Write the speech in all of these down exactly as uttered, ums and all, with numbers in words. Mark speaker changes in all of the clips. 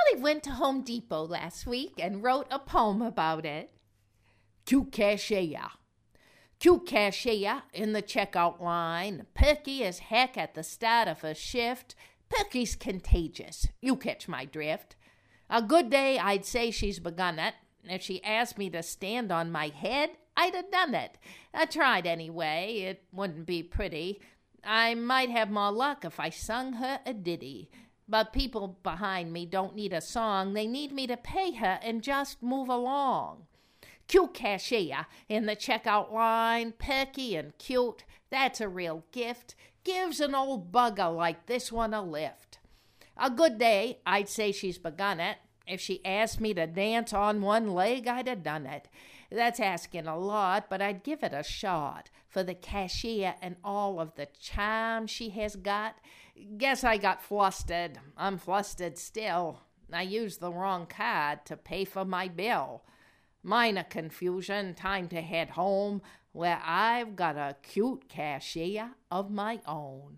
Speaker 1: Charlie went to Home Depot last week and wrote a poem about it. Cute cashier. Cute cashier in the checkout line, perky as heck at the start of her shift. Perky's contagious. You catch my drift. A good day, I'd say she's begun it. If she asked me to stand on my head, I'd have done it. I tried anyway. It wouldn't be pretty. I might have more luck if I sung her a ditty. But people behind me don't need a song. They need me to pay her and just move along. Cute cashier in the checkout line, perky and cute. That's a real gift. Gives an old bugger like this one a lift. A good day, I'd say she's begun it. If she asked me to dance on one leg, I'd have done it. That's asking a lot, but I'd give it a shot. For the cashier and all of the charm she has got. Guess I got flustered. I'm flustered still. I used the wrong card to pay for my bill. Minor confusion, time to head home, where I've got a cute cashier of my own.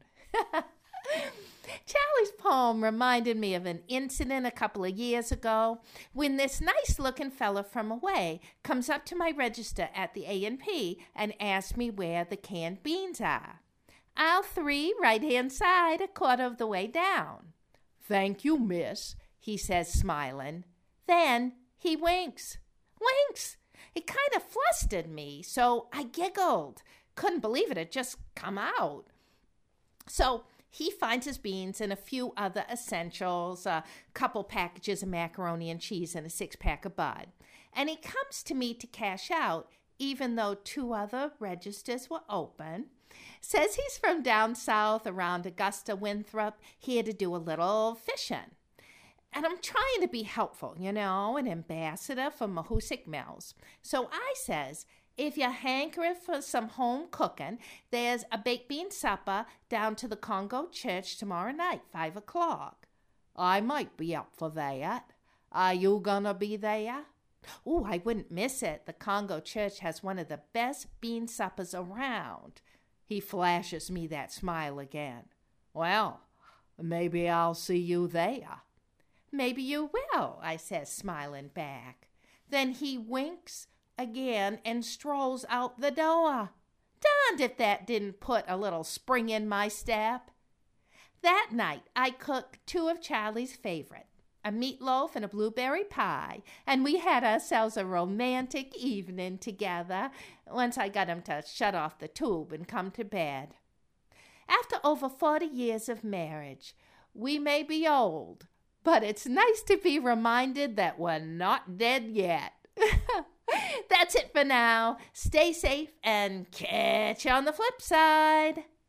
Speaker 1: Charlie's poem reminded me of an incident a couple of years ago when this nice-looking fella from away comes up to my register at the A and P and asks me where the canned beans are. Aisle three, right-hand side, a quarter of the way down. Thank you, miss, he says, smiling. Then he winks. Winks! It kind of flustered me, so I giggled. Couldn't believe it had just come out. So he finds his beans and a few other essentials, a couple packages of macaroni and cheese and a six-pack of Bud. And he comes to me to cash out, even though two other registers were open. Says he's from down south around Augusta, Winthrop, here to do a little fishing. And I'm trying to be helpful, you know, an ambassador for Mahoosic Mills. So I says, if you're hankering for some home cooking, there's a baked bean supper down to the Congo Church tomorrow night, five o'clock. I might be up for that. Are you gonna be there? Ooh, I wouldn't miss it. The Congo Church has one of the best bean suppers around. He flashes me that smile again. Well, maybe I'll see you there. Maybe you will, I says, smiling back. Then he winks again and strolls out the door. Darned if that didn't put a little spring in my step. That night I cooked two of Charlie's favorite, a meatloaf and a blueberry pie, and we had ourselves a romantic evening together once I got him to shut off the tube and come to bed. After over forty years of marriage, we may be old, but it's nice to be reminded that we're not dead yet. That's it for now. Stay safe and catch you on the flip side.